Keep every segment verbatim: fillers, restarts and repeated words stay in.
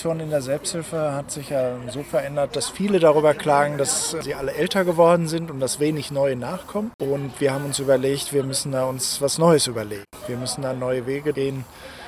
Schon in der Selbsthilfe hat sich ja so verändert, dass viele darüber klagen, dass sie alle älter geworden sind und dass wenig Neue nachkommen. Und wir haben uns überlegt, wir müssen da uns was Neues überlegen. Wir müssen da neue Wege gehen,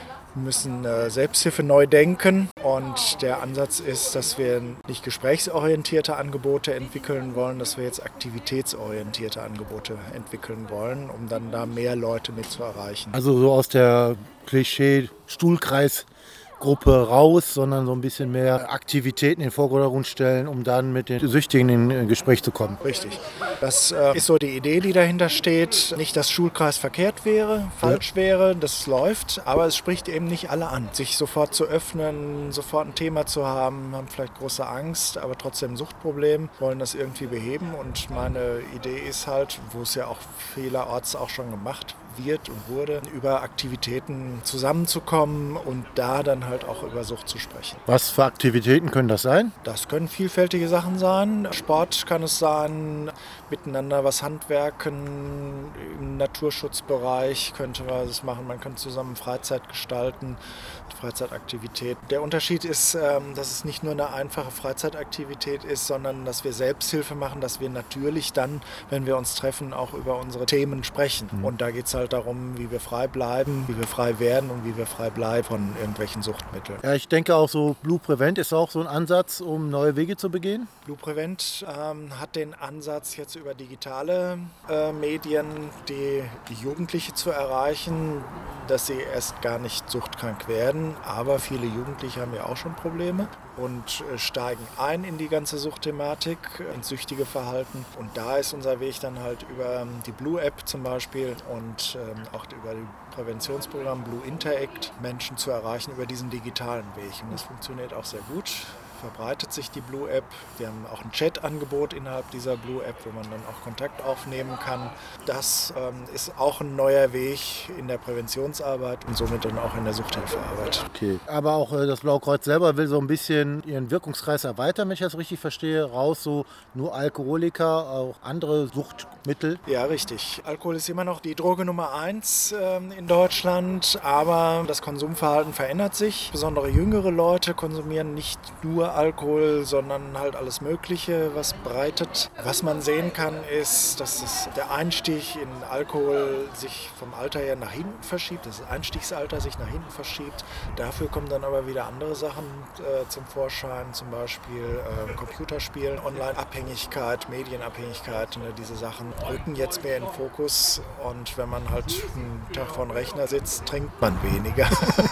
müssen äh, Selbsthilfe neu denken. Und der Ansatz ist, dass wir nicht gesprächsorientierte Angebote entwickeln wollen, dass wir jetzt aktivitätsorientierte Angebote entwickeln wollen, um dann da mehr Leute mit zu erreichen. Also so aus der Klischee-Stuhlkreis Gruppe raus, sondern so ein bisschen mehr Aktivitäten in den Vordergrund stellen, um dann mit den Süchtigen in Gespräch zu kommen. Richtig. Das äh, ist so die Idee, die dahinter steht. Nicht, dass Schulkreis verkehrt wäre, falsch ja. wäre, das läuft, aber es spricht eben nicht alle an. Sich sofort zu öffnen, sofort ein Thema zu haben, haben vielleicht große Angst, aber trotzdem ein Suchtproblem, wollen das irgendwie beheben. Und meine Idee ist halt, wo es ja auch vielerorts auch schon gemacht wird und wurde, über Aktivitäten zusammenzukommen und da dann halt auch über Sucht zu sprechen. Was für Aktivitäten können das sein? Das können vielfältige Sachen sein. Sport kann es sein, miteinander was handwerken, im Naturschutzbereich könnte man das machen. Man kann zusammen Freizeit gestalten, Freizeitaktivität. Der Unterschied ist, dass es nicht nur eine einfache Freizeitaktivität ist, sondern dass wir Selbsthilfe machen, dass wir natürlich dann, wenn wir uns treffen, auch über unsere Themen sprechen. Mhm. Und da geht es halt darum, wie wir frei bleiben, wie wir frei werden und wie wir frei bleiben von irgendwelchen Suchtmitteln. Ja, ich denke auch so Blue Prevent ist auch so ein Ansatz, um neue Wege zu begehen. Blue Prevent ähm, hat den Ansatz, jetzt über digitale äh, Medien die, die Jugendliche zu erreichen, dass sie erst gar nicht suchtkrank werden. Aber viele Jugendliche haben ja auch schon Probleme und äh, steigen ein in die ganze Suchtthematik, ins süchtige Verhalten. Und da ist unser Weg dann halt über die Blue App zum Beispiel und ähm, auch über die Präventionsprogramm Blue Interact Menschen zu erreichen über diesen digitalen Weg. Und das funktioniert auch sehr gut. Verbreitet sich die Blue App. Wir haben auch ein Chat-Angebot innerhalb dieser Blue App, wo man dann auch Kontakt aufnehmen kann. Das ähm, ist auch ein neuer Weg in der Präventionsarbeit und somit dann auch in der Suchthilfearbeit. Okay. Aber auch äh, das Blaue Kreuz selber will so ein bisschen ihren Wirkungskreis erweitern, wenn ich das richtig verstehe. Raus so nur Alkoholiker, auch andere Suchtmittel. Ja, richtig. Alkohol ist immer noch die Droge Nummer eins ähm, in Deutschland, aber das Konsumverhalten verändert sich. Besondere jüngere Leute konsumieren nicht nur Alkohol, sondern halt alles Mögliche, was breitet. Was man sehen kann, ist, dass es der Einstieg in Alkohol sich vom Alter her nach hinten verschiebt, das Einstiegsalter sich nach hinten verschiebt. Dafür kommen dann aber wieder andere Sachen äh, zum Vorschein, zum Beispiel äh, Computerspielen, Online-Abhängigkeit, Medienabhängigkeit, ne, diese Sachen rücken jetzt mehr in den Fokus und wenn man halt einen Tag vor dem Rechner sitzt, trinkt man weniger.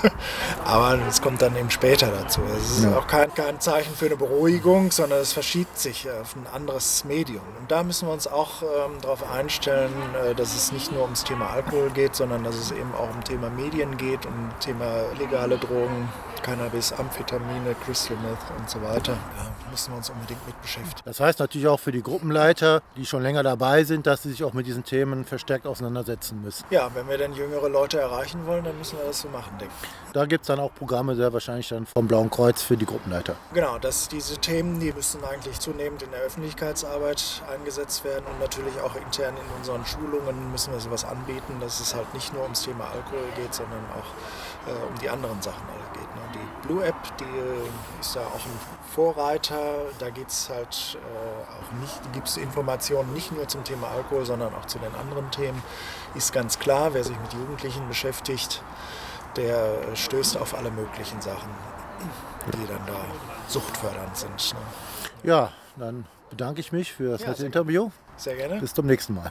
Aber es kommt dann eben später dazu. Es ist ja auch kein, kein Zeichen für eine Beruhigung, sondern es verschiebt sich auf ein anderes Medium. Und da müssen wir uns auch ähm, darauf einstellen, äh, dass es nicht nur ums Thema Alkohol geht, sondern dass es eben auch um Thema Medien geht, um Thema illegale Drogen, Cannabis, Amphetamine, Crystal Meth und so weiter. Da müssen wir uns unbedingt mit beschäftigen. Das heißt natürlich auch für die Gruppenleiter, die schon länger dabei sind, dass sie sich auch mit diesen Themen verstärkt auseinandersetzen müssen. Ja, wenn wir dann jüngere Leute erreichen wollen, dann müssen wir das so machen, denke ich. Da gibt es dann auch Programme, sehr wahrscheinlich dann vom Blauen Kreuz für die Gruppenleiter. Genau, dass diese Themen, die müssen eigentlich zunehmend in der Öffentlichkeitsarbeit eingesetzt werden und natürlich auch intern in unseren Schulungen müssen wir sowas anbieten, dass es halt nicht nur ums Thema Alkohol geht, sondern auch äh, um die anderen Sachen alle geht. Ne? Die Blue App, die äh, ist da auch ein Vorreiter, da geht es halt äh, auch nicht, gibt es Informationen nicht nur zum Thema Alkohol, sondern auch zu den anderen Themen. Ist ganz klar, wer sich mit Jugendlichen beschäftigt, der stößt auf alle möglichen Sachen, die dann da suchtfördernd sind. Ne? Ja, dann bedanke ich mich für das ja, nette Interview. Sehr gerne. Bis zum nächsten Mal.